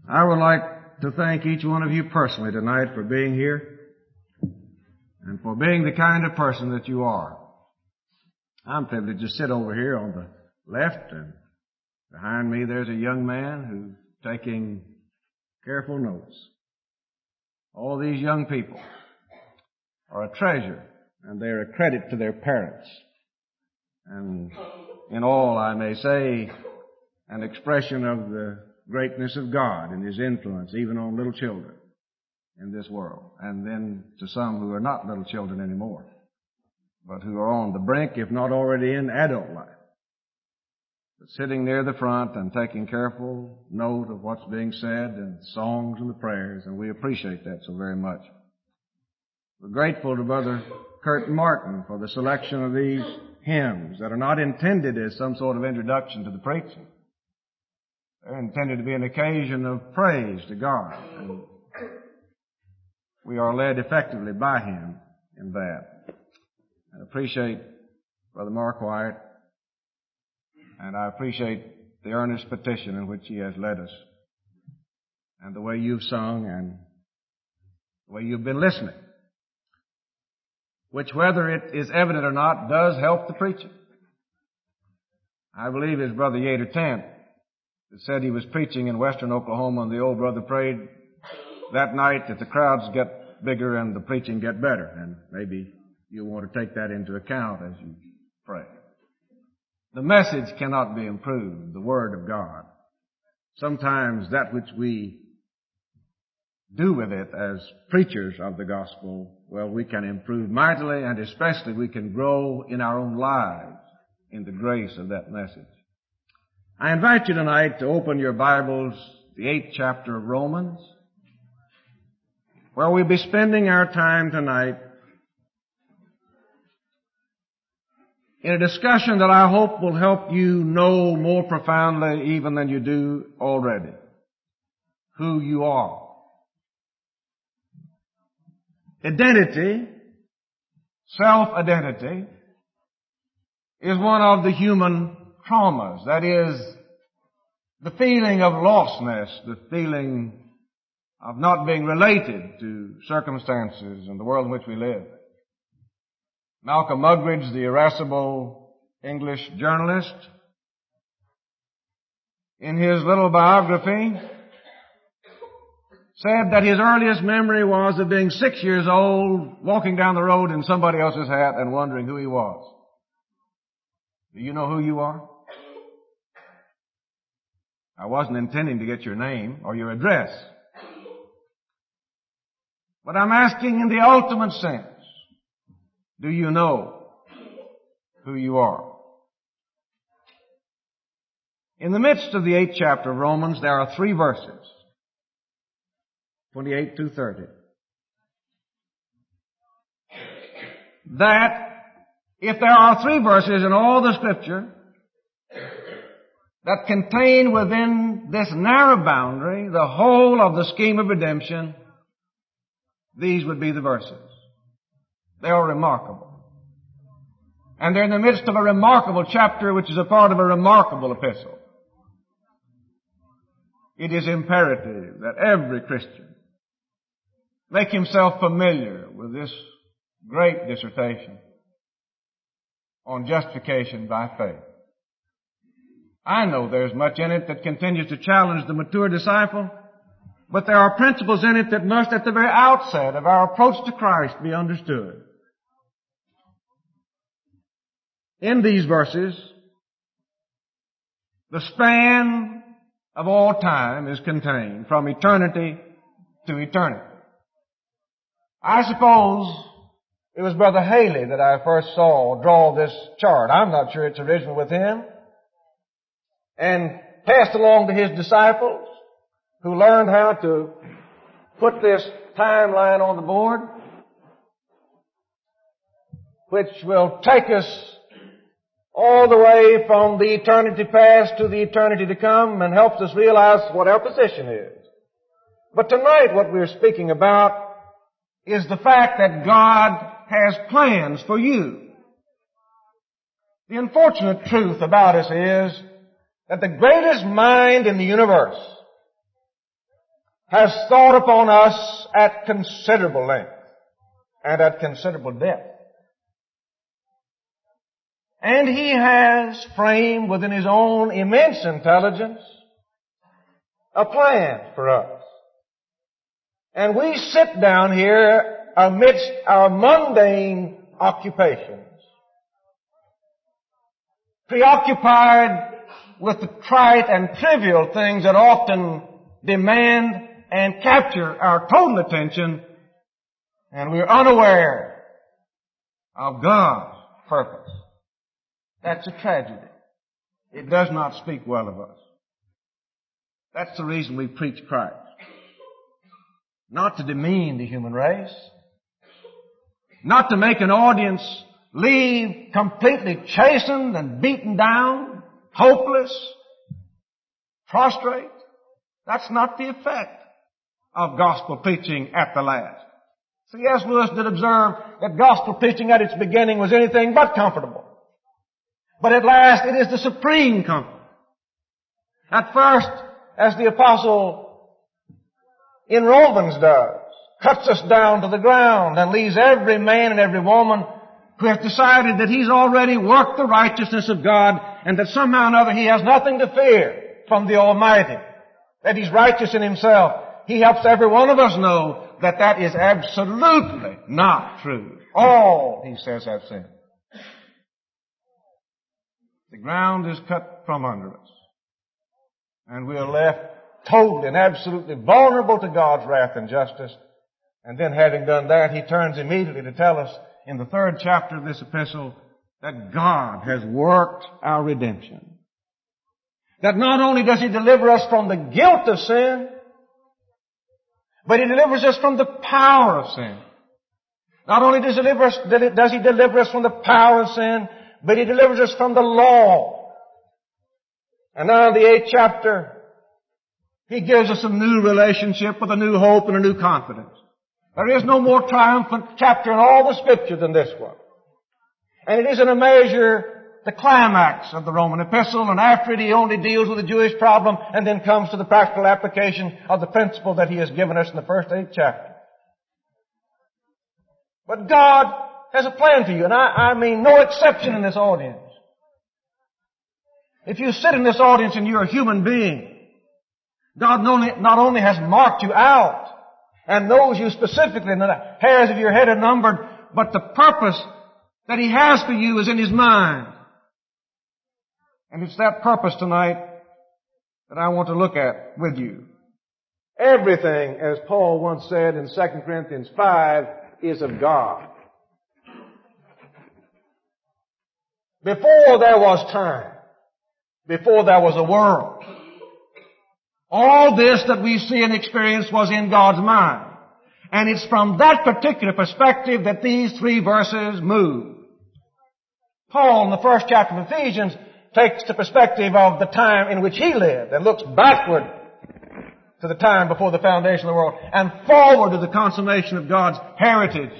I would like to thank each one of you personally tonight for being here and for being the kind of person that you are. I'm privileged to sit over here on the left, and behind me there's a young man who's taking careful notes. All these young people are a treasure, and they're a credit to their parents. And in all, I may say, an expression of the greatness of God and His influence even on little children in this world, and then to some who are not little children anymore, but who are on the brink, if not already in adult life, but sitting near the front and taking careful note of what's being said and songs and the prayers, and we appreciate that so very much. We're grateful to Brother Kurt Martin for the selection of these hymns that are not intended as some sort of introduction to the preaching. They're intended to be an occasion of praise to God, and we are led effectively by him in that. I appreciate Brother Mark Wyatt, and I appreciate the earnest petition in which he has led us, and the way you've sung and the way you've been listening, which, whether it is evident or not, does help the preaching. I believe his Brother Yater Tent that said he was preaching in western Oklahoma, and the old brother prayed that night that the crowds get bigger and the preaching get better. And maybe you'll want to take that into account as you pray. The message cannot be improved, the Word of God. Sometimes that which we do with it as preachers of the gospel, well, we can improve mightily, and especially we can grow in our own lives in the grace of that message. I invite you tonight to open your Bibles, the 8th chapter of Romans, where we'll be spending our time tonight in a discussion that I hope will help you know more profoundly even than you do already who you are. Identity, self-identity, is one of the human traumas. That is, the feeling of lostness, the feeling of not being related to circumstances and the world in which we live. Malcolm Muggeridge, the irascible English journalist, in his little biography, said that his earliest memory was of being 6 years old, walking down the road in somebody else's hat and wondering who he was. Do you know who you are? I wasn't intending to get your name or your address. But I'm asking in the ultimate sense, do you know who you are? In the midst of the 8th chapter of Romans, there are 3 verses, 28 through 30, that if there are 3 verses in all the Scripture that contain within this narrow boundary the whole of the scheme of redemption, these would be the verses. They are remarkable. And they're in the midst of a remarkable chapter which is a part of a remarkable epistle. It is imperative that every Christian make himself familiar with this great dissertation on justification by faith. I know there's much in it that continues to challenge the mature disciple, but there are principles in it that must, at the very outset of our approach to Christ, be understood. In these verses, the span of all time is contained, from eternity to eternity. I suppose it was Brother Haley that I first saw draw this chart. I'm not sure it's original with him. And passed along to his disciples, who learned how to put this timeline on the board, which will take us all the way from the eternity past to the eternity to come and helps us realize what our position is. But tonight what we're speaking about is the fact that God has plans for you. The unfortunate truth about us is that the greatest mind in the universe has thought upon us at considerable length and at considerable depth. And He has framed within His own immense intelligence a plan for us. And we sit down here amidst our mundane occupations, preoccupied with the trite and trivial things that often demand and capture our total attention, and we're unaware of God's purpose. That's a tragedy. It does not speak well of us. That's the reason we preach Christ. Not to demean the human race. Not to make an audience leave completely chastened and beaten down, hopeless, prostrate. That's not the effect of gospel preaching at the last. C.S. Lewis did observe that gospel preaching at its beginning was anything but comfortable. But at last it is the supreme comfort. At first, as the apostle in Romans does, cuts us down to the ground and leaves every man and every woman who has decided that he's already worked the righteousness of God and that somehow or another he has nothing to fear from the Almighty, that he's righteous in himself. He helps every one of us know that that is absolutely not true. All, he says, have sinned. The ground is cut from under us, and we are left totally and absolutely vulnerable to God's wrath and justice. And then having done that, he turns immediately to tell us in the 3rd chapter of this epistle that God has worked our redemption. That not only does He deliver us from the guilt of sin, but He delivers us from the power of sin. Not only does He deliver us from the power of sin, but He delivers us from the law. And now in the 8th chapter, He gives us a new relationship with a new hope and a new confidence. There is no more triumphant chapter in all the Scripture than this one. And it is in a measure the climax of the Roman epistle, and after it He only deals with the Jewish problem and then comes to the practical application of the principle that He has given us in the first 8 chapters. But God has a plan for you, and I mean no exception in this audience. If you sit in this audience and you're a human being, God not only has marked you out and knows you specifically, and the hairs of your head are numbered, but the purpose that He has for you is in His mind. And it's that purpose tonight that I want to look at with you. Everything, as Paul once said in 2 Corinthians 5, is of God. Before there was time, before there was a world, all this that we see and experience was in God's mind. And it's from that particular perspective that these 3 verses move. Paul, in the 1st chapter of Ephesians, takes the perspective of the time in which he lived and looks backward to the time before the foundation of the world and forward to the consummation of God's heritage.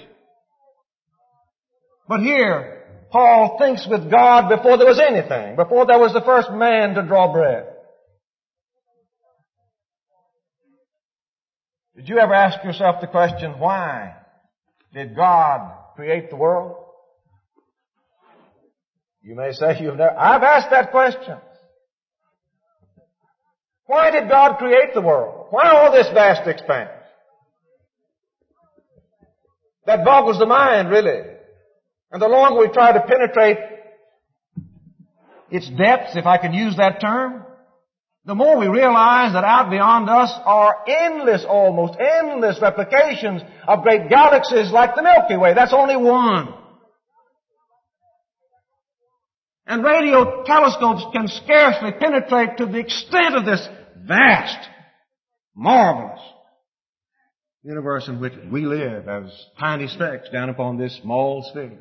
But here, Paul thinks with God before there was anything, before there was the first man to draw breath. Did you ever ask yourself the question, why did God create the world? You may say you've never. I've asked that question. Why did God create the world? Why all this vast expanse? That boggles the mind, really. And the longer we try to penetrate its depths, if I can use that term, the more we realize that out beyond us are almost endless replications of great galaxies like the Milky Way. That's only one. And radio telescopes can scarcely penetrate to the extent of this vast, marvelous universe in which we live as tiny specks down upon this small sphere.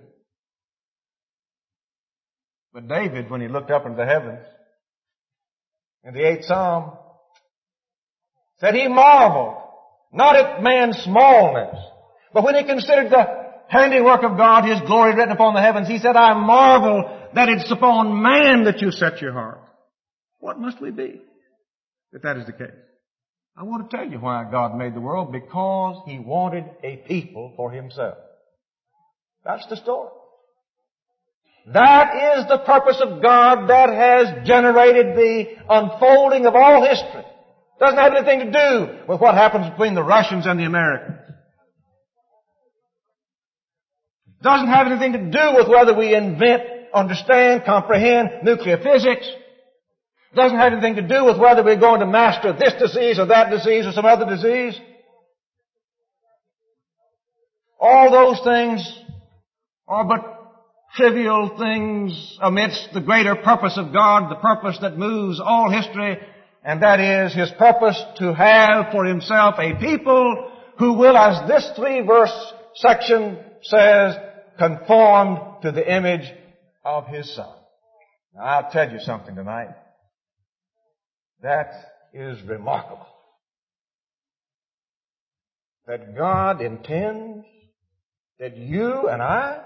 But David, when he looked up into the heavens, in the 8th Psalm, said he marveled, not at man's smallness, but when he considered the handiwork of God, His glory written upon the heavens, he said, I marvel that it's upon man that you set your heart. What must we be if that is the case? I want to tell you why God made the world. Because He wanted a people for Himself. That's the story. That is the purpose of God that has generated the unfolding of all history. Doesn't have anything to do with what happens between the Russians and the Americans. Doesn't have anything to do with whether we invent, understand, comprehend nuclear physics. Doesn't have anything to do with whether we're going to master this disease or that disease or some other disease. All those things are but trivial things amidst the greater purpose of God, the purpose that moves all history, and that is His purpose to have for Himself a people who will, as this 3-verse section says, conformed to the image of His Son. Now, I'll tell you something tonight. That is remarkable. That God intends that you and I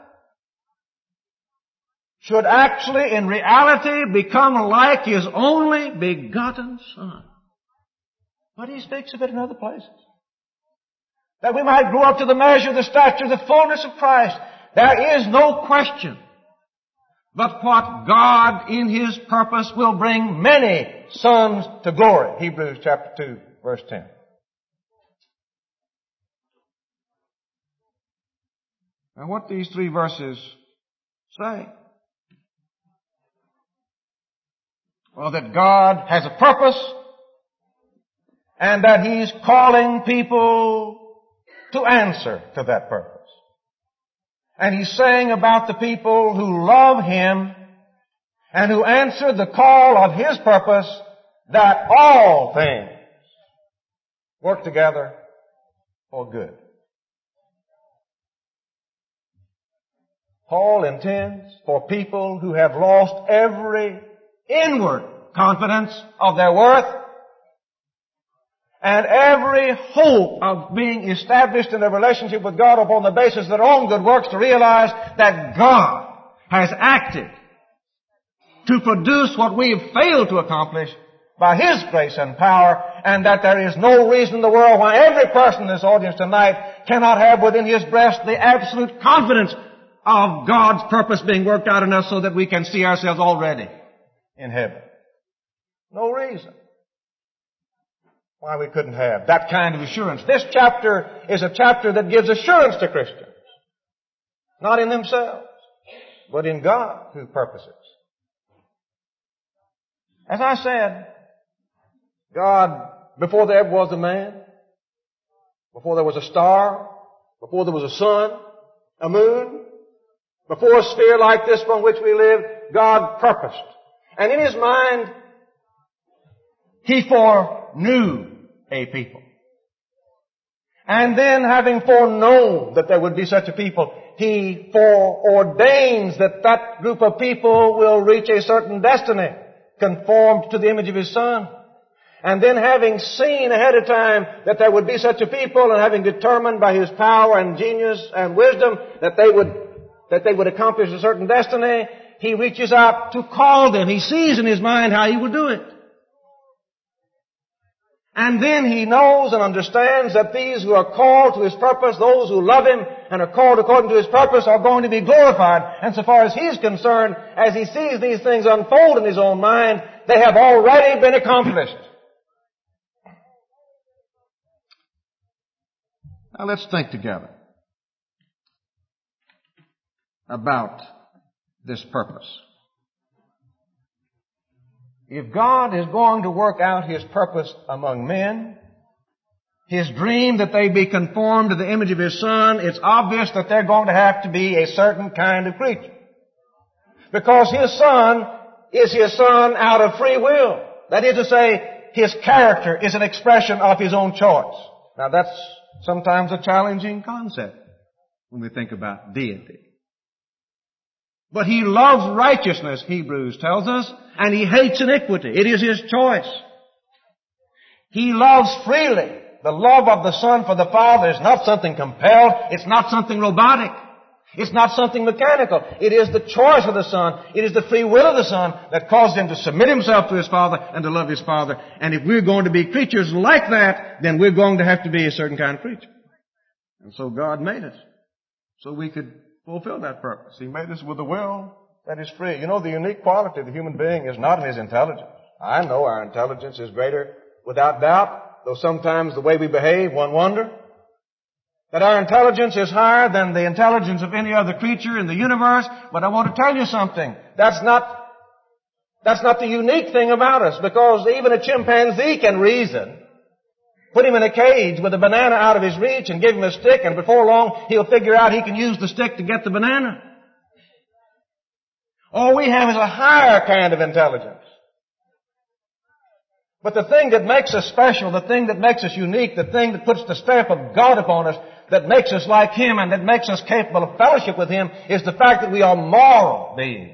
should actually, in reality, become like His only begotten Son. But He speaks of it in other places. That we might grow up to the measure, the stature, the fullness of Christ. There is no question but what God in His purpose will bring many sons to glory. Hebrews chapter 2, verse 10. Now what these 3 verses say? Well, that God has a purpose and that He's calling people to answer to that purpose. And He's saying about the people who love Him and who answer the call of His purpose that all things work together for good. Paul intends for people who have lost every inward confidence of their worth and every hope of being established in a relationship with God upon the basis of their own good works to realize that God has acted to produce what we have failed to accomplish by His grace and power, and that there is no reason in the world why every person in this audience tonight cannot have within his breast the absolute confidence of God's purpose being worked out in us so that we can see ourselves already in heaven. No reason why we couldn't have that kind of assurance. This chapter is a chapter that gives assurance to Christians. Not in themselves, but in God who purposes. As I said, God, before there ever was a man, before there was a star, before there was a sun, a moon, before a sphere like this on which we live, God purposed. And in His mind, He foreknew a people. And then, having foreknown that there would be such a people, He foreordains that that group of people will reach a certain destiny, conformed to the image of His Son. And then, having seen ahead of time that there would be such a people, and having determined by His power and genius and wisdom that they would accomplish a certain destiny, He reaches out to call them. He sees in His mind how He will do it. And then He knows and understands that these who are called to His purpose, those who love Him and are called according to His purpose, are going to be glorified. And so far as He's concerned, as He sees these things unfold in His own mind, they have already been accomplished. Now let's think together about this purpose. If God is going to work out His purpose among men, His dream that they be conformed to the image of His Son, it's obvious that they're going to have to be a certain kind of creature. Because His Son is His Son out of free will. That is to say, His character is an expression of His own choice. Now that's sometimes a challenging concept when we think about deity. But He loves righteousness, Hebrews tells us, and He hates iniquity. It is His choice. He loves freely. The love of the Son for the Father is not something compelled. It's not something robotic. It's not something mechanical. It is the choice of the Son. It is the free will of the Son that caused Him to submit Himself to His Father and to love His Father. And if we're going to be creatures like that, then we're going to have to be a certain kind of creature. And so God made us so we could fulfill that purpose. He made us with a will that is free. You know, the unique quality of the human being is not in his intelligence. I know our intelligence is greater without doubt, though sometimes the way we behave, one wonder. That our intelligence is higher than the intelligence of any other creature in the universe. But I want to tell you something. That's not the unique thing about us, because even a chimpanzee can reason. Put him in a cage with a banana out of his reach and give him a stick, and before long he'll figure out he can use the stick to get the banana. All we have is a higher kind of intelligence. But the thing that makes us special, the thing that makes us unique, the thing that puts the stamp of God upon us, that makes us like Him and that makes us capable of fellowship with Him, is the fact that we are moral beings.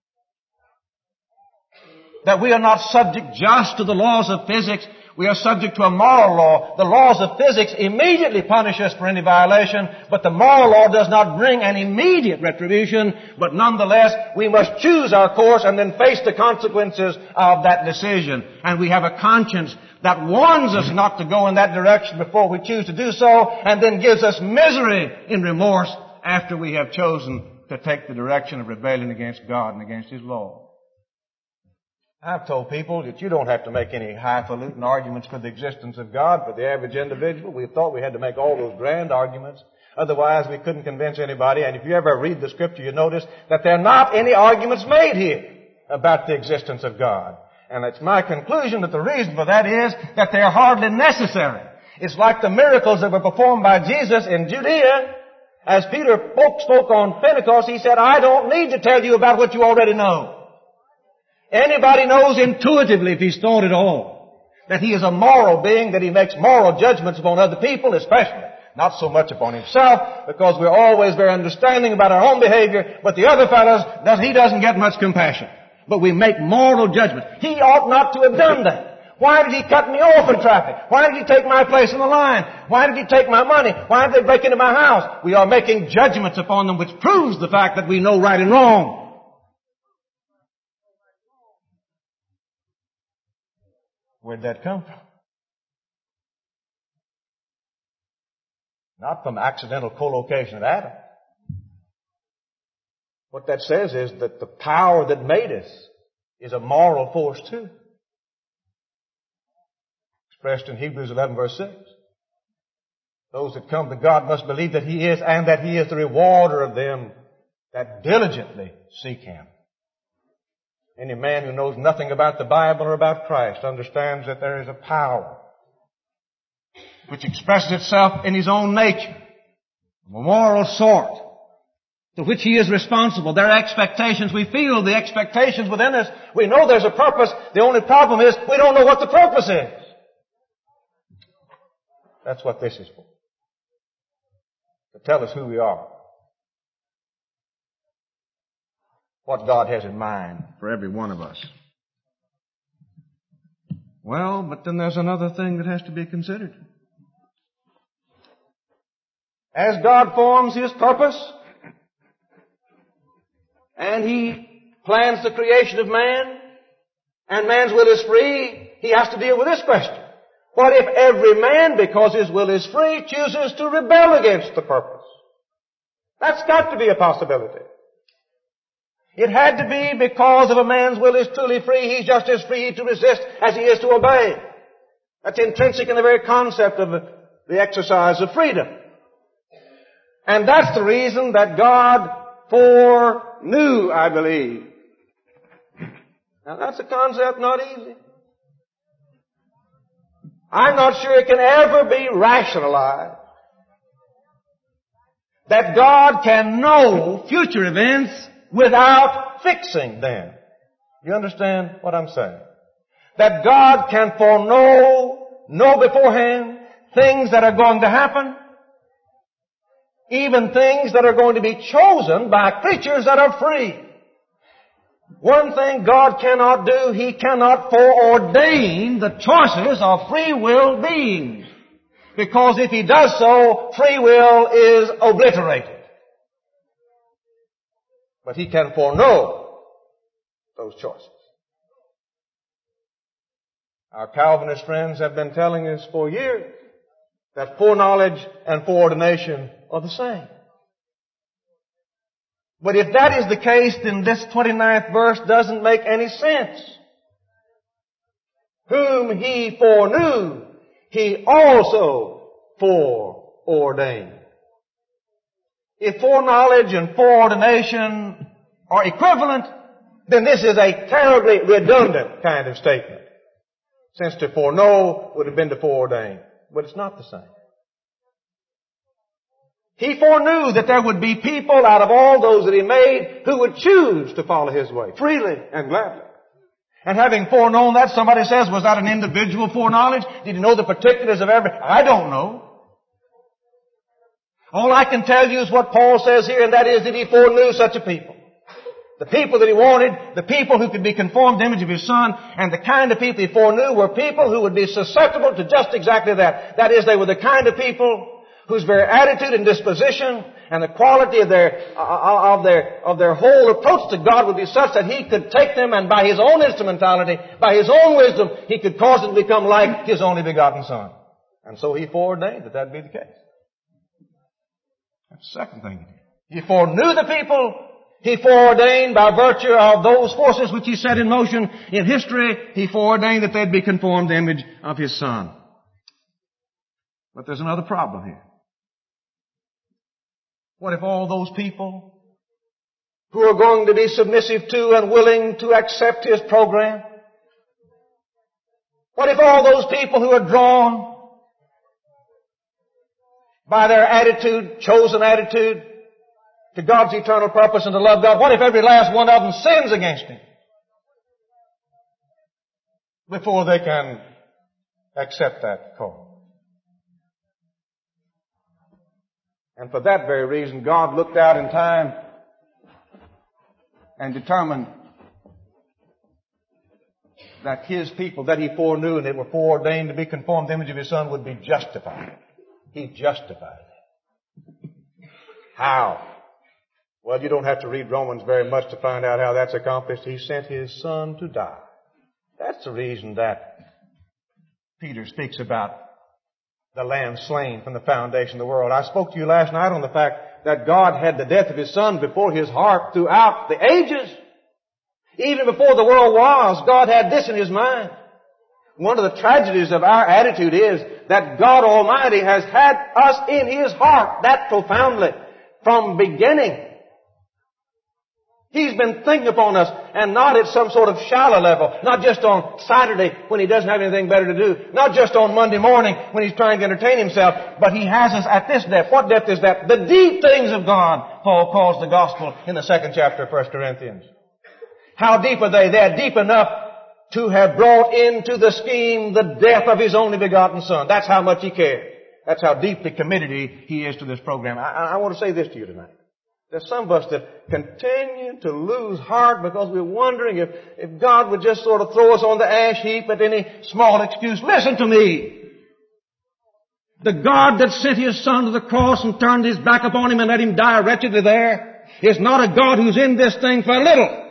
That we are not subject just to the laws of physics. We are subject to a moral law. The laws of physics immediately punish us for any violation, but the moral law does not bring an immediate retribution, but nonetheless, we must choose our course and then face the consequences of that decision. And we have a conscience that warns us not to go in that direction before we choose to do so, and then gives us misery in remorse after we have chosen to take the direction of rebellion against God and against His law. I've told people that you don't have to make any highfalutin arguments for the existence of God for the average individual. We thought we had to make all those grand arguments. Otherwise, we couldn't convince anybody. And if you ever read the Scripture, you notice that there are not any arguments made here about the existence of God. And it's my conclusion that the reason for that is that they are hardly necessary. It's like the miracles that were performed by Jesus in Judea. As Peter spoke on Pentecost, he said, I don't need to tell you about what you already know. Anybody knows intuitively, if he's thought at all, that he is a moral being, that he makes moral judgments upon other people, especially. Not so much upon himself, because we're always very understanding about our own behavior, but the other fellows, he doesn't get much compassion. But we make moral judgments. He ought not to have done that. Why did he cut me off in traffic? Why did he take my place in the line? Why did he take my money? Why did they break into my house? We are making judgments upon them, which proves the fact that we know right and wrong. Where'd that come from? Not from accidental collocation of atoms. What that says is that the power that made us is a moral force too. Expressed in Hebrews 11 verse 6. Those that come to God must believe that He is, and that He is the rewarder of them that diligently seek Him. Any man who knows nothing about the Bible or about Christ understands that there is a power which expresses itself in his own nature, of a moral sort, to which he is responsible. There are expectations. We feel the expectations within us. We know there's a purpose. The only problem is we don't know what the purpose is. That's what this is for. To tell us who we are. What God has in mind for every one of us. Well, but then there's another thing that has to be considered. As God forms His purpose, and He plans the creation of man, and man's will is free, He has to deal with this question. What if every man, because his will is free, chooses to rebel against the purpose? That's got to be a possibility. It had to be, because if a man's will is truly free, he's just as free to resist as he is to obey. That's intrinsic in the very concept of the exercise of freedom. And that's the reason that God foreknew, I believe. Now that's a concept not easy. I'm not sure it can ever be rationalized that God can know future events without fixing them. You understand what I'm saying? That God can know beforehand things that are going to happen, even things that are going to be chosen by creatures that are free. One thing God cannot do, He cannot foreordain the choices of free will beings. Because if He does so, free will is obliterated. But He can foreknow those choices. Our Calvinist friends have been telling us for years that foreknowledge and foreordination are the same. But if that is the case, then this 29th verse doesn't make any sense. Whom He foreknew, He also foreordained. If foreknowledge and foreordination are equivalent, then this is a terribly redundant kind of statement. Since to foreknow would have been to foreordain. But it's not the same. He foreknew that there would be people out of all those that He made who would choose to follow His way freely and gladly. And having foreknown that, somebody says, was that an individual foreknowledge? Did He know the particulars of every? I don't know. All I can tell you is what Paul says here, and that is that He foreknew such a people. The people that He wanted, the people who could be conformed to the image of His Son, and the kind of people He foreknew were people who would be susceptible to just exactly that. That is, they were the kind of people whose very attitude and disposition and the quality of their whole approach to God would be such that He could take them and by His own instrumentality, by His own wisdom, He could cause them to become like His only begotten Son. And so He foreordained that that be the case. That's the second thing He did. He foreknew the people. He foreordained by virtue of those forces which He set in motion in history. He foreordained that they'd be conformed to the image of His Son. But there's another problem here. What if all those people who are going to be submissive to and willing to accept His program? What if all those people who are drawn by their attitude, chosen attitude, to God's eternal purpose and to love God, what if every last one of them sins against Him before they can accept that call? And for that very reason, God looked out in time and determined that His people that He foreknew and they were foreordained to be conformed to the image of His Son would be justified. He justified them. How? Well, you don't have to read Romans very much to find out how that's accomplished. He sent His Son to die. That's the reason that Peter speaks about the Lamb slain from the foundation of the world. I spoke to you last night on the fact that God had the death of His Son before His heart throughout the ages. Even before the world was, God had this in His mind. One of the tragedies of our attitude is that God Almighty has had us in His heart that profoundly from beginning. He's been thinking upon us, and not at some sort of shallow level, not just on Saturday when He doesn't have anything better to do, not just on Monday morning when He's trying to entertain Himself, but He has us at this depth. What depth is that? The deep things of God, Paul calls the gospel in the 2nd chapter of 1 Corinthians. How deep are they? They're deep enough to have brought into the scheme the death of His only begotten Son. That's how much He cared. That's how deeply committed He is to this program. I want to say this to you tonight. There's some of us that continue to lose heart because we're wondering if God would just sort of throw us on the ash heap at any small excuse. Listen to me. The God that sent His Son to the cross and turned His back upon Him and let Him die wretchedly there is not a God who's in this thing for a little.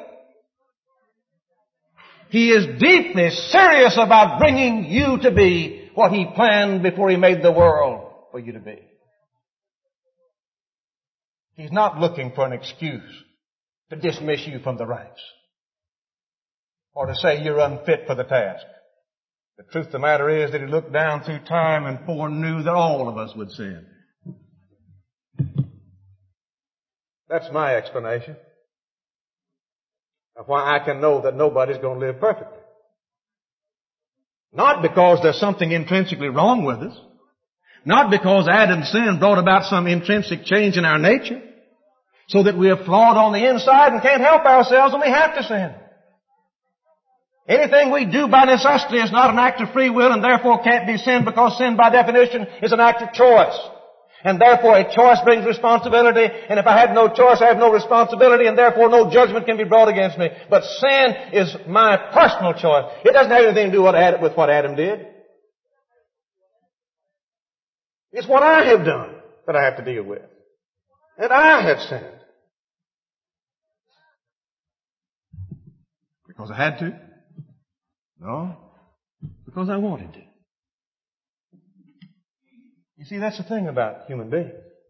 He is deeply serious about bringing you to be what He planned before He made the world for you to be. He's not looking for an excuse to dismiss you from the ranks or to say you're unfit for the task. The truth of the matter is that He looked down through time and foreknew that all of us would sin. That's my explanation of why I can know that nobody's going to live perfectly. Not because there's something intrinsically wrong with us. Not because Adam's sin brought about some intrinsic change in our nature, so that we are flawed on the inside and can't help ourselves and we have to sin. Anything we do by necessity is not an act of free will and therefore can't be sin, because sin by definition is an act of choice. And therefore a choice brings responsibility, and if I have no choice I have no responsibility, and therefore no judgment can be brought against me. But sin is my personal choice. It doesn't have anything to do with what Adam did. It's what I have done that I have to deal with. And I have sinned. Because I had to? No. Because I wanted to. You see, that's the thing about human beings.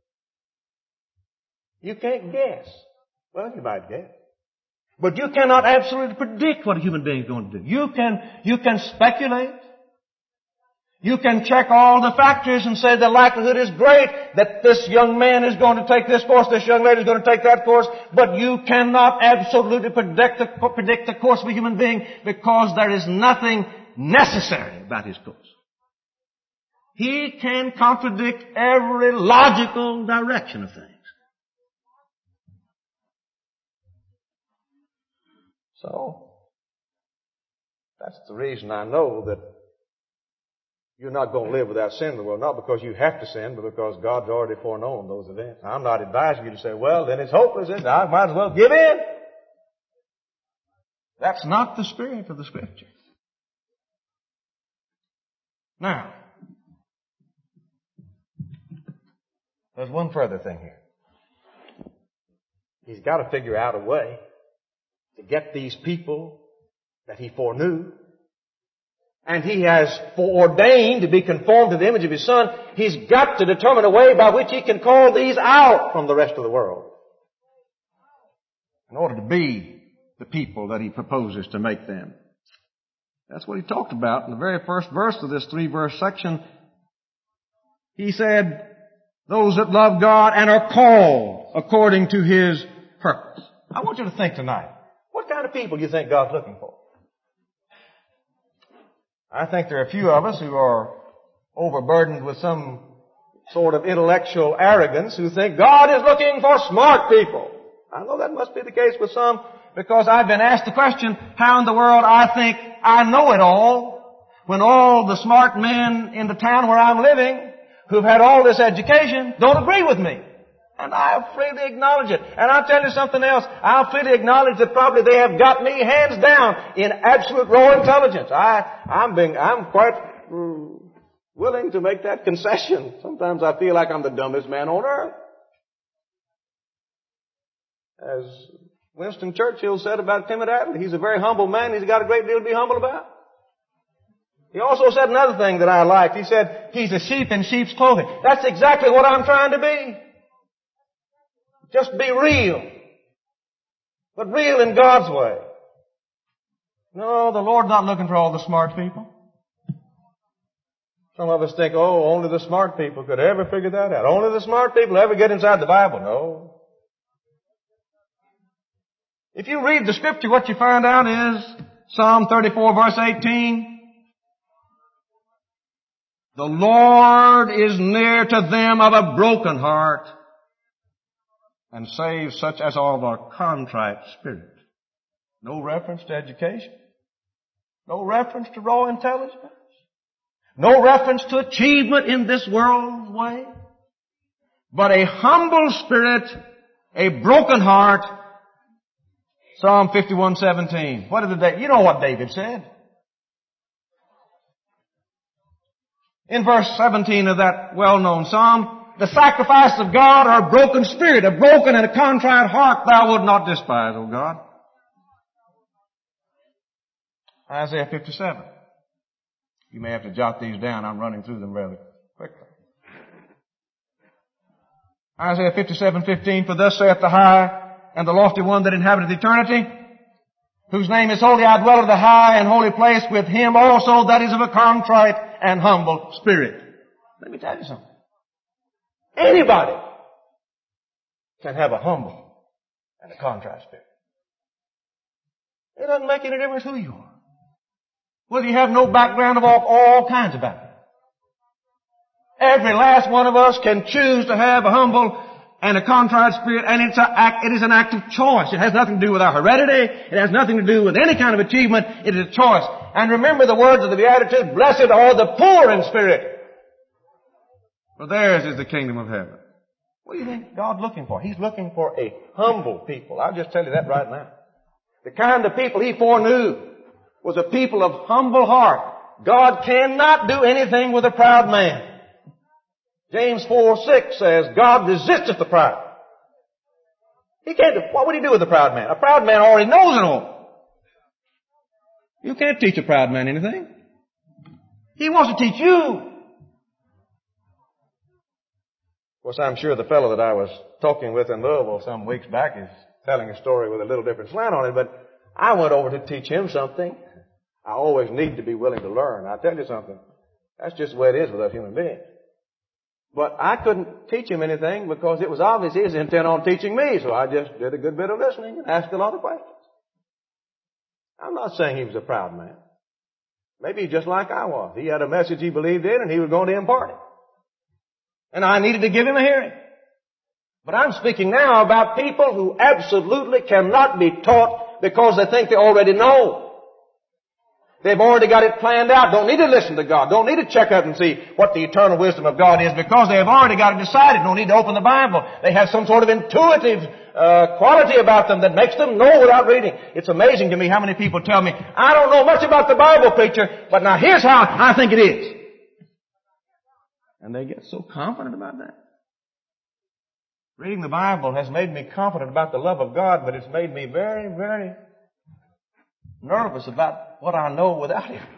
You can't guess. Well, you might guess. But you cannot absolutely predict what a human being is going to do. You can speculate. You can check all the factors and say the likelihood is great that this young man is going to take this course, this young lady is going to take that course, but you cannot absolutely predict the course of a human being because there is nothing necessary about his course. He can contradict every logical direction of things. So, that's the reason I know that you're not going to live without sin in the world, not because you have to sin, but because God's already foreknown those events. I'm not advising you to say, well, then it's hopeless, I might as well give in. That's not the spirit of the Scripture. Now, there's one further thing here. He's got to figure out a way to get these people that he foreknew, and he has foreordained to be conformed to the image of his Son. He's got to determine a way by which he can call these out from the rest of the world in order to be the people that he proposes to make them. That's what he talked about in the very first verse of this 3-verse section. He said, those that love God and are called according to his purpose. I want you to think tonight. What kind of people do you think God's looking for? I think there are a few of us who are overburdened with some sort of intellectual arrogance who think God is looking for smart people. I know that must be the case with some because I've been asked the question, how in the world I think I know it all when all the smart men in the town where I'm living who've had all this education don't agree with me. And I freely acknowledge it. And I'll tell you something else. I'll freely acknowledge that probably they have got me hands down in absolute raw intelligence. I'm quite willing to make that concession. Sometimes I feel like I'm the dumbest man on earth. As Winston Churchill said about Timothy Attlee, he's a very humble man. He's got a great deal to be humble about. He also said another thing that I liked. He said, he's a sheep in sheep's clothing. That's exactly what I'm trying to be. Just be real. But real in God's way. No, the Lord's not looking for all the smart people. Some of us think, oh, only the smart people could ever figure that out. Only the smart people ever get inside the Bible. No. If you read the Scripture, what you find out is Psalm 34 verse 18. The Lord is near to them of a broken heart and saves such as are of a contrite spirit. No reference to education. No reference to raw intelligence. No reference to achievement in this world's way. But a humble spirit, a broken heart. Psalm 51:17. What did you know what David said? In verse 17 of that well-known psalm, the sacrifices of God are a broken spirit, a broken and a contrite heart thou wilt not despise, O God. Isaiah 57. You may have to jot these down. I'm running through them rather quickly. Isaiah 57:15. For thus saith the high and the lofty one that inhabiteth eternity, whose name is holy, I dwell in the high and holy place with him also that is of a contrite and humble spirit. Let me tell you something. Anybody can have a humble and a contrite spirit. It doesn't make any difference who you are. Whether you have no background of all kinds of background. Every last one of us can choose to have a humble and a contrite spirit, and it is an act of choice. It has nothing to do with our heredity. It has nothing to do with any kind of achievement. It is a choice. And remember the words of the Beatitudes, blessed are the poor in spirit, for theirs is the kingdom of heaven. What do you think God's looking for? He's looking for a humble people. I'll just tell you that right now. The kind of people He foreknew was a people of humble heart. God cannot do anything with a proud man. James 4:6 says, God resisteth the proud. He can't do, what would He do with a proud man? A proud man already knows it all. You can't teach a proud man anything. He wants to teach you. Of course, I'm sure the fellow that I was talking with in Louisville some weeks back is telling a story with a little different slant on it, but I went over to teach him something. I always need to be willing to learn. I'll tell you something. That's just the way it is with us human beings. But I couldn't teach him anything because it was obvious he was intent on teaching me, so I just did a good bit of listening and asked a lot of questions. I'm not saying he was a proud man. Maybe he's just like I was. He had a message he believed in and he was going to impart it. And I needed to give him a hearing. But I'm speaking now about people who absolutely cannot be taught because they think they already know. They've already got it planned out. Don't need to listen to God. Don't need to check out and see what the eternal wisdom of God is because they have already got it decided. Don't need to open the Bible. They have some sort of intuitive quality about them that makes them know without reading. It's amazing to me how many people tell me, I don't know much about the Bible, preacher, but now here's how I think it is. And they get so confident about that. Reading the Bible has made me confident about the love of God, but it's made me very, very nervous about what I know without Him.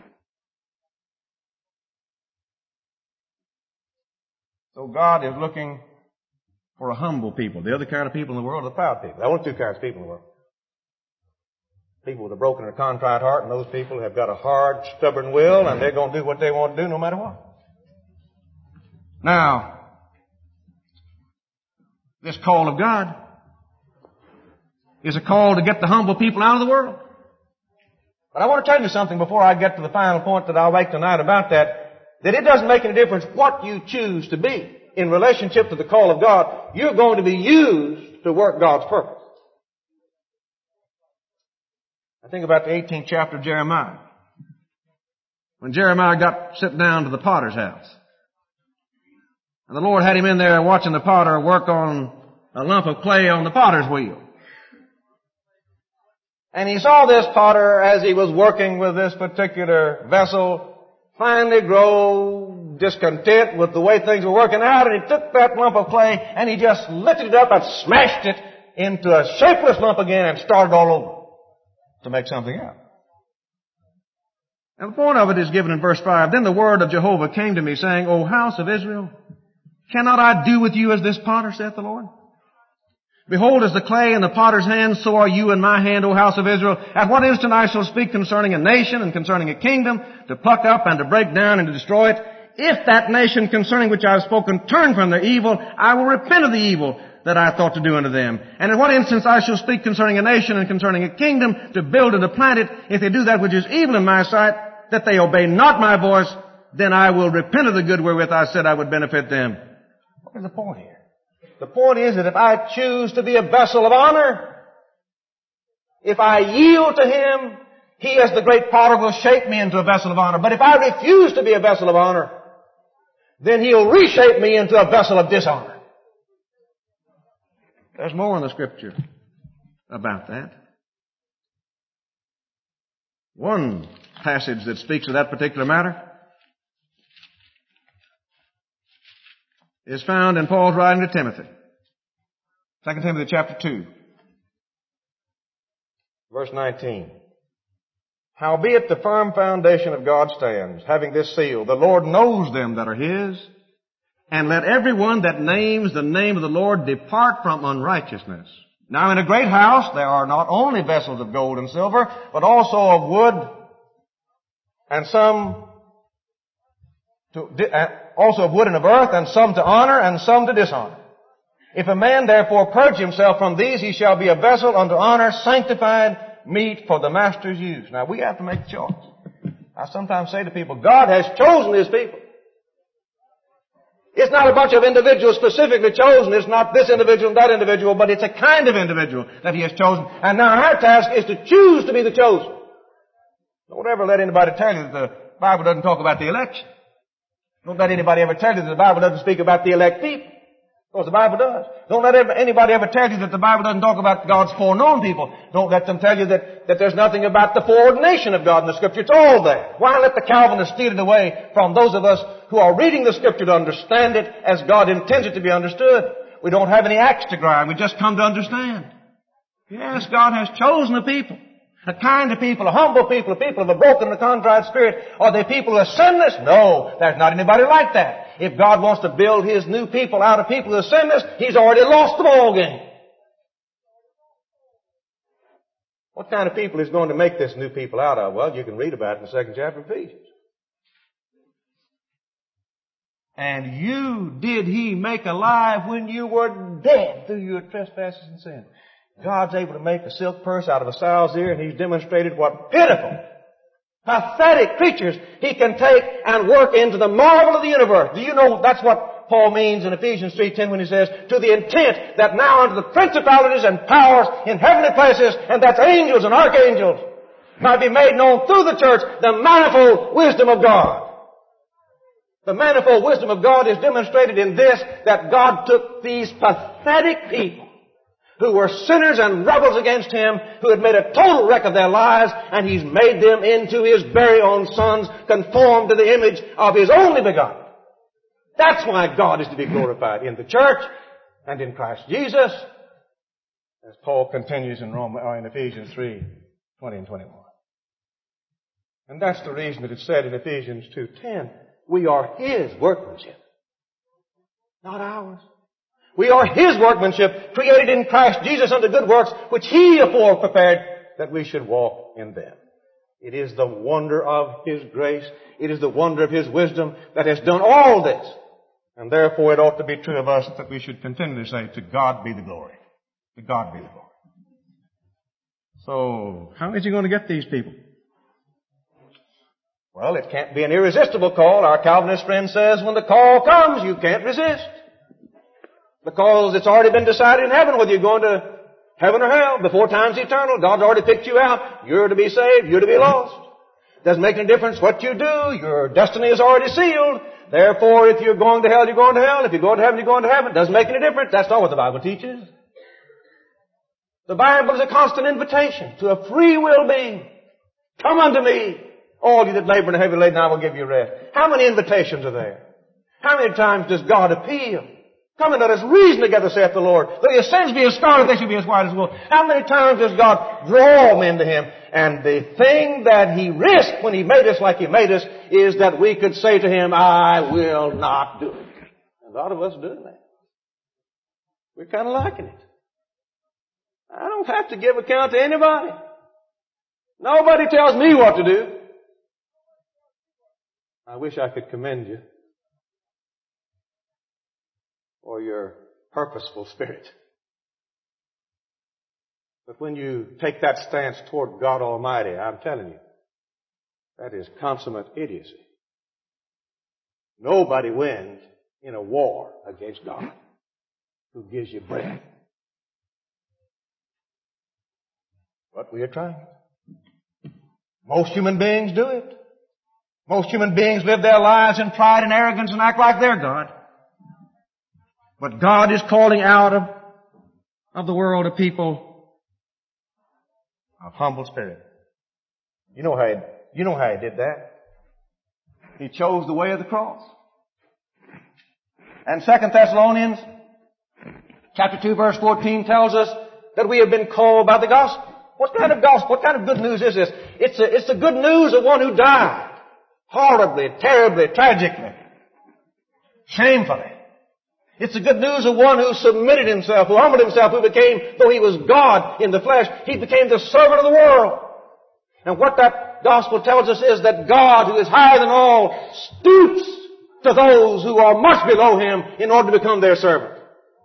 So God is looking for a humble people. The other kind of people in the world are the proud people. There are only two kinds of people in the world. People with a broken and a contrite heart, and those people have got a hard, stubborn will, and they're going to do what they want to do no matter what. Now, this call of God is a call to get the humble people out of the world. But I want to tell you something before I get to the final point that I'll make tonight about that it doesn't make any difference what you choose to be in relationship to the call of God. You're going to be used to work God's purpose. I think about the 18th chapter of Jeremiah. When Jeremiah got sitting down to the potter's house. And the Lord had him in there watching the potter work on a lump of clay on the potter's wheel. And he saw this potter as he was working with this particular vessel finally grow discontent with the way things were working out, and he took that lump of clay and he just lifted it up and smashed it into a shapeless lump again and started all over to make something out. And the point of it is given in verse 5. Then the word of Jehovah came to me, saying, O house of Israel, cannot I do with you as this potter, saith the Lord? Behold, as the clay in the potter's hand, so are you in my hand, O house of Israel. At what instant I shall speak concerning a nation and concerning a kingdom, to pluck up and to break down and to destroy it. If that nation concerning which I have spoken turn from their evil, I will repent of the evil that I thought to do unto them. And at what instance I shall speak concerning a nation and concerning a kingdom, to build and to plant it, if they do that which is evil in my sight, that they obey not my voice, then I will repent of the good wherewith I said I would benefit them. What is the point here? The point is that if I choose to be a vessel of honor, if I yield to Him, He as the great potter will shape me into a vessel of honor. But if I refuse to be a vessel of honor, then He'll reshape me into a vessel of dishonor. There's more in the Scripture about that. One passage that speaks of that particular matter is found in Paul's writing to Timothy. 2 Timothy chapter 2, verse 19. Howbeit the firm foundation of God stands, having this seal, the Lord knows them that are His, and let everyone that names the name of the Lord depart from unrighteousness. Now in a great house there are not only vessels of gold and silver, but also of wood, and some also of wood and of earth, and some to honor, and some to dishonor. If a man therefore purge himself from these, he shall be a vessel unto honor, sanctified, meet for the master's use. Now we have to make a choice. I sometimes say to people, God has chosen His people. It's not a bunch of individuals specifically chosen. It's not this individual and that individual, but it's a kind of individual that He has chosen. And now our task is to choose to be the chosen. Don't ever let anybody tell you that the Bible doesn't talk about the election. Don't let anybody ever tell you that the Bible doesn't speak about the elect people. Because the Bible does. Don't let anybody ever tell you that the Bible doesn't talk about God's foreknown people. Don't let them tell you that there's nothing about the foreordination of God in the Scripture. It's all there. Why let the Calvinists steal it away from those of us who are reading the Scripture to understand it as God intends it to be understood? We don't have any axe to grind. We just come to understand. Yes, God has chosen a people. A kind of people, a humble people, a people of a broken and a contrite spirit. Are they people who are sinless? No, there's not anybody like that. If God wants to build His new people out of people who are sinless, He's already lost the ball game. What kind of people He's going to make this new people out of? Well, you can read about it in the 2nd chapter of Ephesians. And you did He make alive when you were dead through your trespasses and sins. God's able to make a silk purse out of a sow's ear, and He's demonstrated what pitiful, pathetic creatures He can take and work into the marvel of the universe. Do you know that's what Paul means in Ephesians 3:10 when he says, to the intent that now unto the principalities and powers in heavenly places, and that's angels and archangels, might be made known through the church the manifold wisdom of God. The manifold wisdom of God is demonstrated in this, that God took these pathetic people who were sinners and rebels against Him, who had made a total wreck of their lives, and He's made them into His very own sons, conformed to the image of His only begotten. That's why God is to be glorified in the church and in Christ Jesus, as Paul continues in Ephesians 3:20 and 21. And that's the reason that it's said in Ephesians 2:10, we are His workmanship, not ours. We are His workmanship, created in Christ Jesus unto good works, which He afore prepared that we should walk in them. It is the wonder of His grace, it is the wonder of His wisdom that has done all this. And therefore it ought to be true of us that we should continually say, to God be the glory. To God be the glory. So, how is He going to get these people? Well, it can't be an irresistible call. Our Calvinist friend says, when the call comes, you can't resist. Because it's already been decided in heaven whether you're going to heaven or hell. Before time's eternal, God's already picked you out. You're to be saved, you're to be lost. Doesn't make any difference what you do. Your destiny is already sealed. Therefore, if you're going to hell, you're going to hell. If you're going to heaven, you're going to heaven. Doesn't make any difference. That's not what the Bible teaches. The Bible is a constant invitation to a free will being. Come unto me, all you that labor and are heavy laden, I will give you rest. How many invitations are there? How many times does God appeal? Come and let us reason together, saith the Lord. Though your sins be as scarlet, they shall be as white as wool. How many times does God draw men to Him? And the thing that He risked when He made us like He made us is that we could say to Him, I will not do it. A lot of us are doing that. We're kind of liking it. I don't have to give account to anybody. Nobody tells me what to do. I wish I could commend you for your purposeful spirit. But when you take that stance toward God Almighty, I'm telling you, that is consummate idiocy. Nobody wins in a war against God who gives you bread. But we are trying. Most human beings do it. Most human beings live their lives in pride and arrogance and act like they're God. But God is calling out of the world a people of humble spirit. You know how He did that. He chose the way of the cross. And 2 Thessalonians chapter 2 verse 14 tells us that we have been called by the gospel. What kind of gospel? What kind of good news is this? It's the good news of one who died. Horribly, terribly, tragically, shamefully. It's the good news of one who submitted himself, who humbled himself, who became, though He was God in the flesh, He became the servant of the world. And what that gospel tells us is that God, who is higher than all, stoops to those who are much below Him in order to become their servant.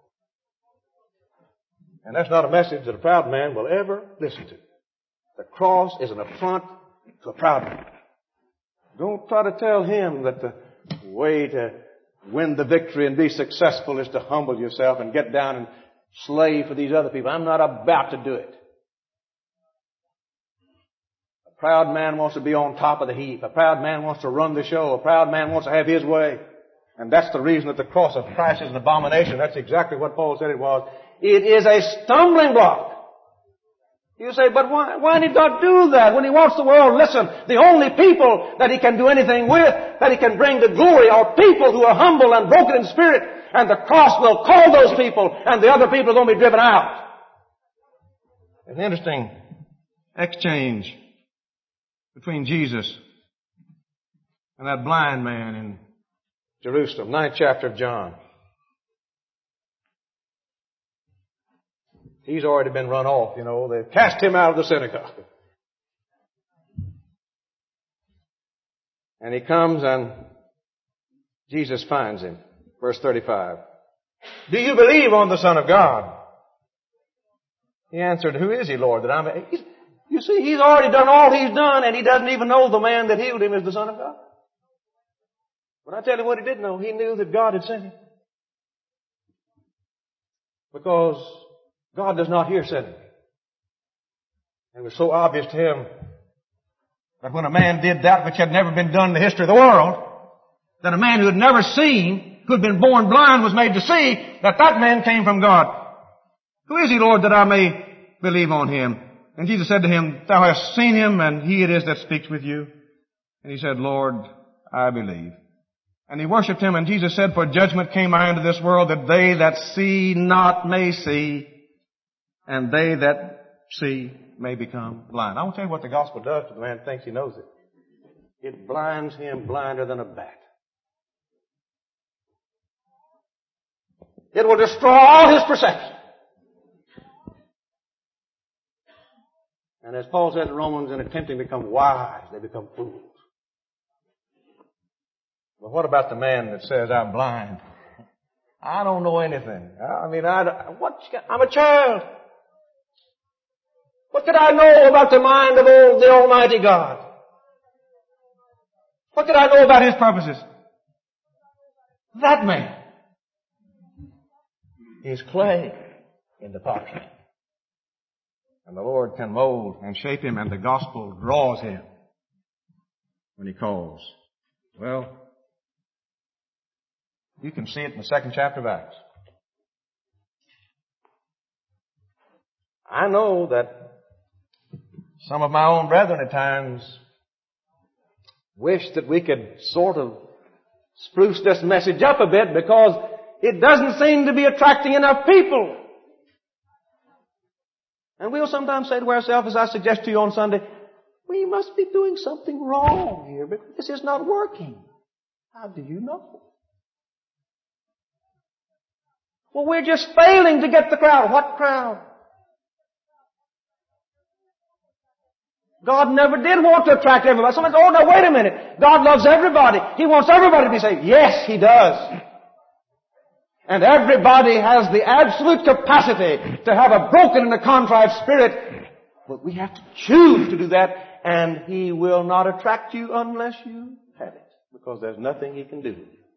And that's not a message that a proud man will ever listen to. The cross is an affront to a proud man. Don't try to tell him that the way to win the victory and be successful is to humble yourself and get down and slave for these other people. I'm not about to do it. A proud man wants to be on top of the heap. A proud man wants to run the show. A proud man wants to have his way. And that's the reason that the cross of Christ is an abomination. That's exactly what Paul said it was. It is a stumbling block. You say, but why did God do that when He wants the world? Listen, the only people that He can do anything with, that He can bring to glory, are people who are humble and broken in spirit. And the cross will call those people, and the other people are going to be driven out. It's interesting exchange between Jesus and that blind man in Jerusalem, 9th chapter of John. He's already been run off, you know. They've cast him out of the synagogue. And he comes and Jesus finds him. Verse 35. Do you believe on the Son of God? He answered, who is he, Lord, that I may... You see, he's already done all he's done, and he doesn't even know the man that healed him is the Son of God. But I tell you what he did know. He knew that God had sent him. Because God does not hear sinning. It was so obvious to him that when a man did that which had never been done in the history of the world, that a man who had never seen, who had been born blind, was made to see, that that man came from God. Who is he, Lord, that I may believe on him? And Jesus said to him, thou hast seen him, and he it is that speaks with you. And he said, Lord, I believe. And he worshipped him, and Jesus said, for judgment came I into this world, that they that see not may see, and they that see may become blind. I want to tell you what the gospel does to the man who thinks he knows it. It blinds him blinder than a bat. It will destroy all his perception. And as Paul said in Romans, in attempting to become wise, they become fools. But what about the man that says, I'm blind? I don't know anything. I'm a child. What could I know about the mind of the Almighty God? What could I know about His purposes? That man is clay in the potter's hand. And the Lord can mold and shape him, and the gospel draws him when He calls. Well, you can see it in the 2nd chapter of Acts. I know that some of my own brethren at times wish that we could sort of spruce this message up a bit, because it doesn't seem to be attracting enough people. And we'll sometimes say to ourselves, as I suggest to you on Sunday, we must be doing something wrong here, because this is not working. How do you know? Well, we're just failing to get the crowd. What crowd? God never did want to attract everybody. Somebody says, oh, no, wait a minute. God loves everybody. He wants everybody to be saved. Yes, He does. And everybody has the absolute capacity to have a broken and a contrite spirit. But we have to choose to do that, and He will not attract you unless you have it, because there's nothing He can do.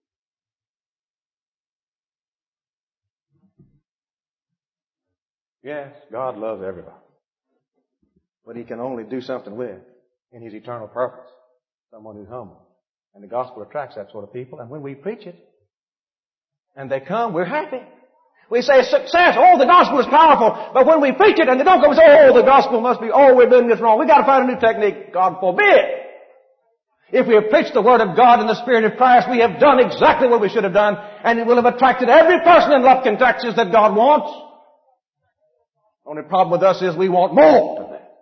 Yes, God loves everybody. But He can only do something with, in His eternal purpose, someone who's humble. And the gospel attracts that sort of people, and when we preach it, and they come, we're happy. We say success, oh, the gospel is powerful. But when we preach it and they don't come, we say, oh, the gospel must be, oh, we're doing this wrong. We've got to find a new technique. God forbid. If we have preached the Word of God in the Spirit of Christ, we have done exactly what we should have done, and it will have attracted every person in Lufkin, Texas that God wants. The only problem with us is we want more than that.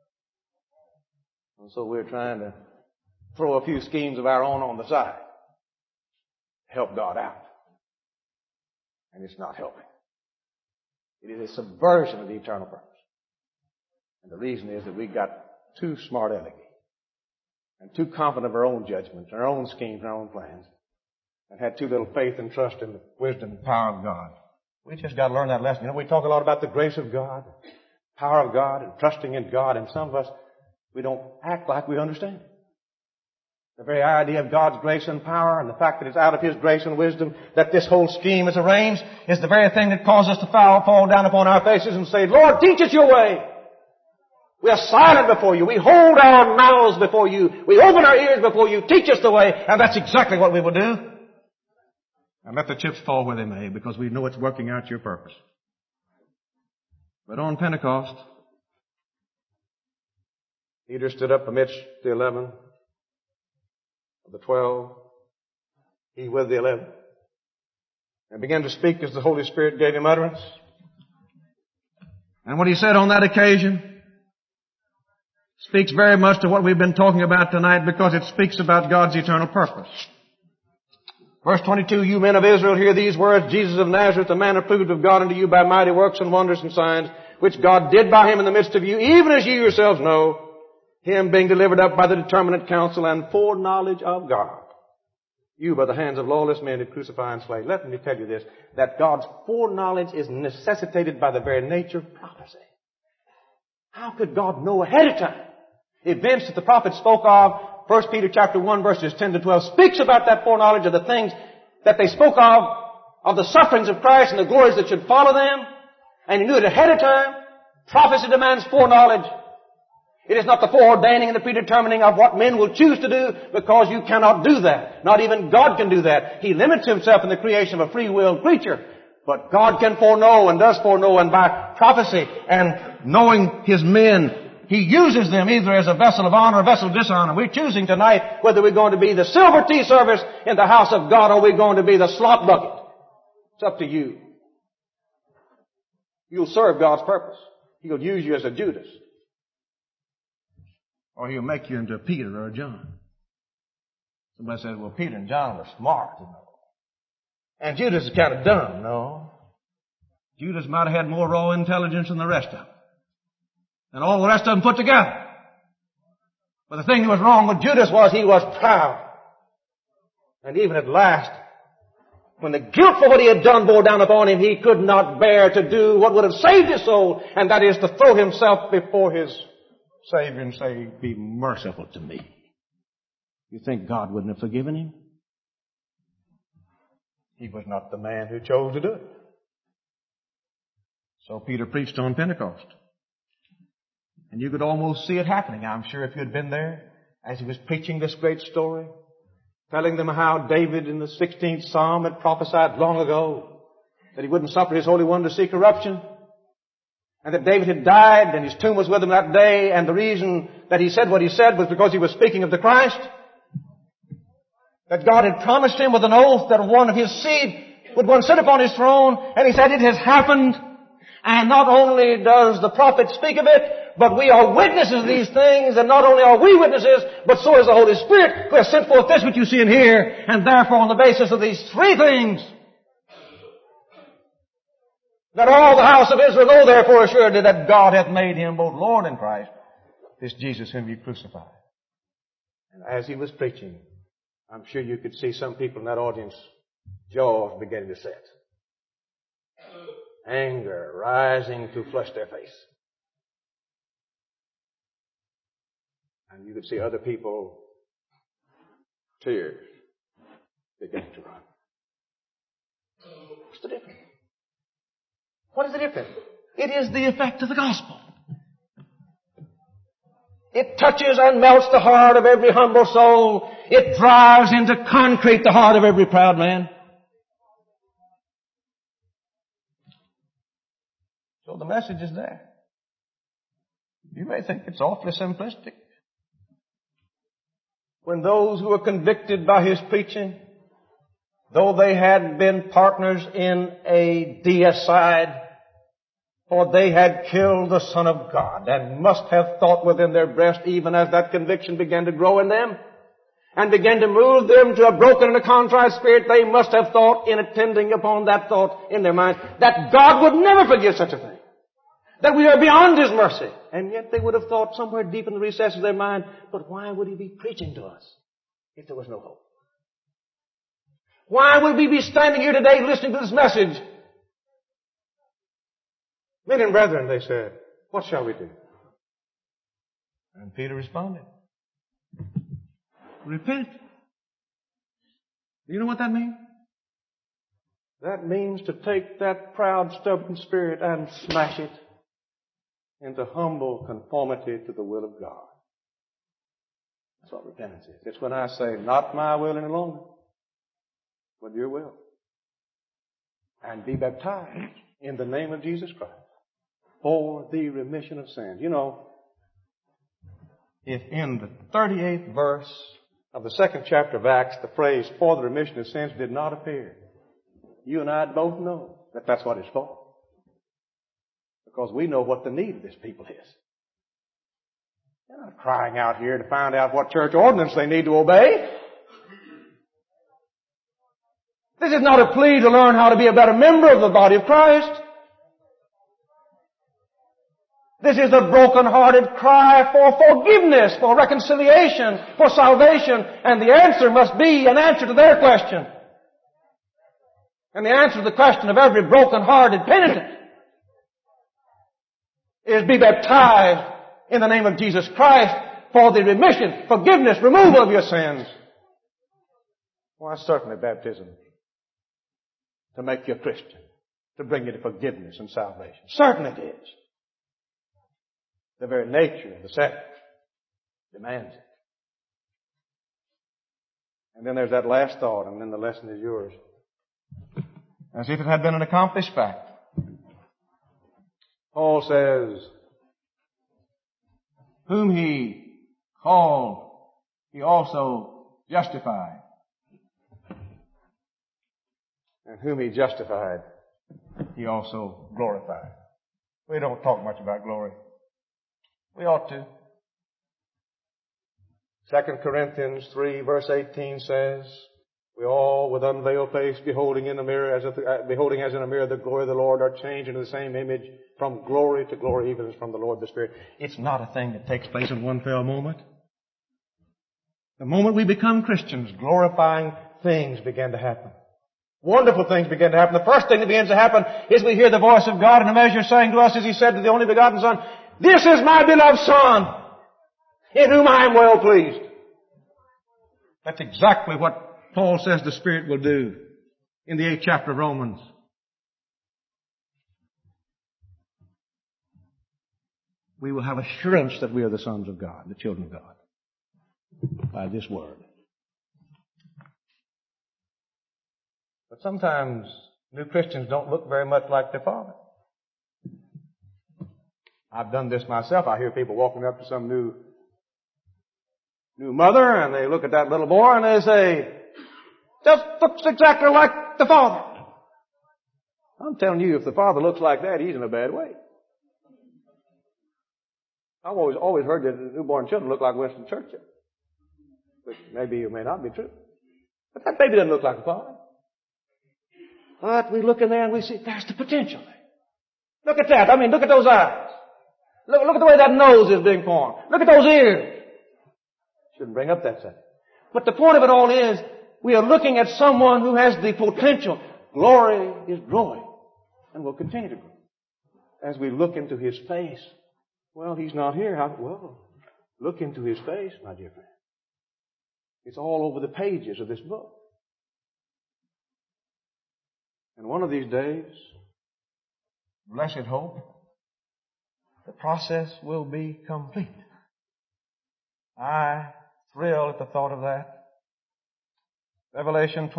And so we're trying to throw a few schemes of our own on the side to help God out. And it's not helping. It is a subversion of the eternal purpose. And the reason is that we got too smart alecky and too confident of our own judgments, our own schemes, our own plans, and had too little faith and trust in the wisdom and power of God. We just got to learn that lesson. You know, we talk a lot about the grace of God, power of God, and trusting in God, and some of us, we don't act like we understand it. The very idea of God's grace and power, and the fact that it's out of His grace and wisdom that this whole scheme is arranged, is the very thing that causes us to fall down upon our faces and say, Lord, teach us your way. We are silent before you. We hold our mouths before you. We open our ears before you. Teach us the way. And that's exactly what we will do. And let the chips fall where they may, because we know it's working out your purpose. But on Pentecost, Peter stood up amidst the 11 of the 12, he with the 11, and began to speak as the Holy Spirit gave him utterance. And what he said on that occasion speaks very much to what we've been talking about tonight because it speaks about God's eternal purpose. Verse 22, you men of Israel, hear these words, Jesus of Nazareth, a man approved of God unto you by mighty works and wonders and signs, which God did by him in the midst of you, even as ye yourselves know, him being delivered up by the determinate counsel and foreknowledge of God. You by the hands of lawless men did crucify and slay. Let me tell you this, that God's foreknowledge is necessitated by the very nature of prophecy. How could God know ahead of time? Events that the prophet spoke of, 1 Peter chapter 1 verses 10 to 12, speaks about that foreknowledge of the things that they spoke of the sufferings of Christ and the glories that should follow them. And he knew it ahead of time. Prophecy demands foreknowledge. It is not the foreordaining and the predetermining of what men will choose to do, because you cannot do that. Not even God can do that. He limits himself in the creation of a free-willed creature. But God can foreknow and does foreknow, and by prophecy and knowing His men, He uses them either as a vessel of honor or a vessel of dishonor. We're choosing tonight whether we're going to be the silver tea service in the house of God or we're going to be the slop bucket. It's up to you. You'll serve God's purpose. He'll use you as a Judas. Or He'll make you into a Peter or a John. Somebody says, well, Peter and John were smart, you know. And Judas is kind of dumb. No. Judas might have had more raw intelligence than the rest of them. And all the rest of them put together. But the thing that was wrong with Judas was he was proud. And even at last, when the guilt for what he had done bore down upon him, he could not bear to do what would have saved his soul, and that is to throw himself before his Savior and say, be merciful to me. You think God wouldn't have forgiven him? He was not the man who chose to do it. So Peter preached on Pentecost. And you could almost see it happening, I'm sure, if you had been there, as he was preaching this great story, telling them how David in the 16th Psalm had prophesied long ago that he wouldn't suffer his Holy One to see corruption, and that David had died and his tomb was with him that day, and the reason that he said what he said was because he was speaking of the Christ, that God had promised him with an oath that one of his seed would one sit upon his throne, and he said, it has happened. And not only does the prophet speak of it, but we are witnesses of these things, and not only are we witnesses, but so is the Holy Spirit, who has sent forth this which you see and hear, and therefore on the basis of these three things, that all the house of Israel know therefore assuredly that God hath made him both Lord and Christ, this Jesus whom you crucified. And as he was preaching, I'm sure you could see some people in that audience, jaws beginning to set. Anger rising to flush their face. And you could see other people, tears beginning to run. What's the difference? What is the difference? It is the effect of the gospel. It touches and melts the heart of every humble soul. It drives into concrete the heart of every proud man. So the message is there. You may think it's awfully simplistic. When those who were convicted by his preaching, though they had been partners in a deicide, for they had killed the Son of God, and must have thought within their breast, even as that conviction began to grow in them, and began to move them to a broken and a contrite spirit, they must have thought, in attending upon that thought in their mind, that God would never forgive such a thing. That we are beyond His mercy. And yet they would have thought somewhere deep in the recesses of their mind, but why would He be preaching to us if there was no hope? Why would we be standing here today listening to this message? Men and brethren, they said, what shall we do? And Peter responded, repent. Do you know what that means? That means to take that proud, stubborn spirit and smash it into humble conformity to the will of God. That's what repentance is. It's when I say, not my will any longer, but your will. And be baptized in the name of Jesus Christ for the remission of sins. You know, if in the 38th verse of the 2nd chapter of Acts, the phrase, for the remission of sins, did not appear, you and I both know that that's what it's for. Because we know what the need of this people is. They're not crying out here to find out what church ordinance they need to obey. This is not a plea to learn how to be a better member of the body of Christ. This is a broken-hearted cry for forgiveness, for reconciliation, for salvation, and the answer must be an answer to their question. And the answer to the question of every broken-hearted penitent is be baptized in the name of Jesus Christ for the remission, forgiveness, removal of your sins. Why, certainly baptism to make you a Christian, to bring you to forgiveness and salvation. Certainly it is. The very nature of the sacrament demands it. And then there's that last thought, and then the lesson is yours. As if it had been an accomplished fact. Paul says, whom he called, he also justified. And whom he justified, he also glorified. We don't talk much about glory. We ought to. 2 Corinthians 3 verse 18 says, we all with unveiled face beholding as in a mirror the glory of the Lord are changed into the same image from glory to glory, even as from the Lord the Spirit. It's not a thing that takes place in one fell moment. The moment we become Christians, glorifying things begin to happen. Wonderful things begin to happen. The first thing that begins to happen is we hear the voice of God in a measure saying to us, as He said to the only begotten Son, this is my beloved Son, in whom I am well pleased. That's exactly what Paul says the Spirit will do in the 8th chapter of Romans. We will have assurance that we are the sons of God, the children of God, by this word. But sometimes new Christians don't look very much like their father. I've done this myself. I hear people walking up to some new mother, and they look at that little boy and they say, just looks exactly like the father. I'm telling you, if the father looks like that, he's in a bad way. I've always heard that newborn children look like Winston Churchill. Which maybe or may not be true. But that baby doesn't look like the father. But we look in there and we see there's the potential. Look at that. I mean, look at those eyes. Look at the way that nose is being formed. Look at those ears. Shouldn't bring up that subject. But the point of it all is, we are looking at someone who has the potential. Glory is growing and will continue to grow. As we look into His face, well, He's not here. Well, look into His face, my dear friend. It's all over the pages of this book. And one of these days, blessed hope, the process will be complete. I thrill at the thought of that. Revelation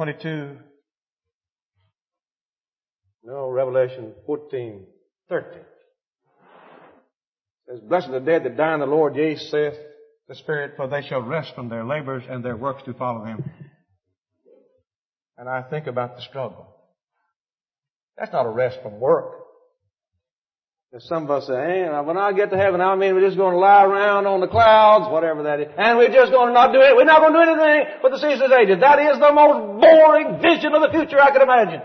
14:13. Says, blessed are the dead that die in the Lord, yea, saith the Spirit, for they shall rest from their labors and their works do follow them. And I think about the struggle. That's not a rest from work. As some of us say, hey, when I get to heaven, I mean, we're just going to lie around on the clouds, whatever that is, and we're just going to not do it. We're not going to do anything but the ceaseless ages. That is the most boring vision of the future I could imagine.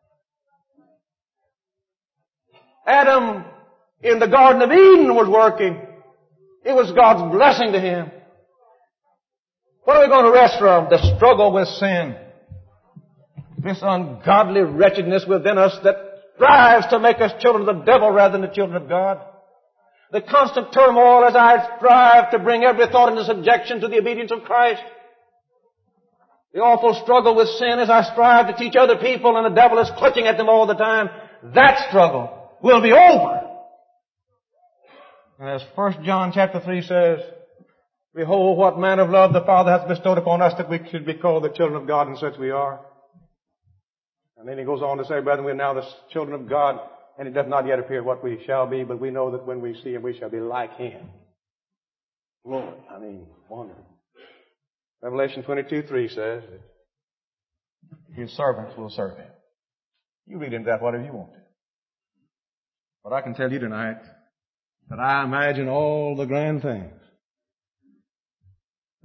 Adam in the Garden of Eden was working. It was God's blessing to him. What are we going to rest from? The struggle with sin. This ungodly wretchedness within us that strives to make us children of the devil rather than the children of God. The constant turmoil as I strive to bring every thought into subjection to the obedience of Christ. The awful struggle with sin as I strive to teach other people and the devil is clutching at them all the time. That struggle will be over. And as 1 John chapter 3 says, behold what manner of love the Father hath bestowed upon us that we should be called the children of God, and such we are. And then he goes on to say, brethren, we are now the children of God, and it doth not yet appear what we shall be, but we know that when we see Him, we shall be like Him. Glory. Wonderful. Revelation 22:3 says that His servants will serve Him. You read into that whatever you want to. But I can tell you tonight that I imagine all the grand things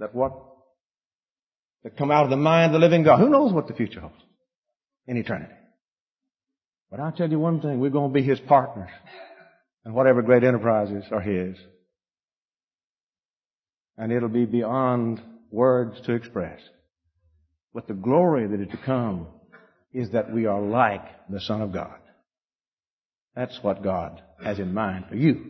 that come out of the mind of the living God. Who knows what the future holds in eternity? But I'll tell you one thing, we're going to be His partners. And whatever great enterprises are His. And it'll be beyond words to express. But the glory that is to come is that we are like the Son of God. That's what God has in mind for you.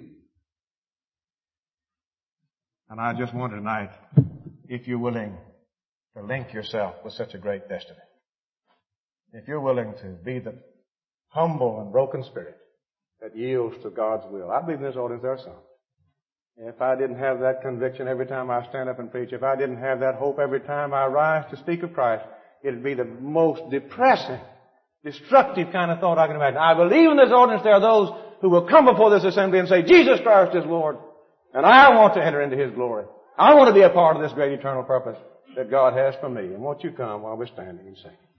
And I just wonder tonight if you're willing to link yourself with such a great destiny. If you're willing to be the humble and broken spirit that yields to God's will. I believe in this audience there are some. If I didn't have that conviction every time I stand up and preach, if I didn't have that hope every time I rise to speak of Christ, it'd be the most depressing, destructive kind of thought I can imagine. I believe in this audience there are those who will come before this assembly and say, Jesus Christ is Lord, and I want to enter into His glory. I want to be a part of this great eternal purpose that God has for me. And won't you come while we're standing and sing?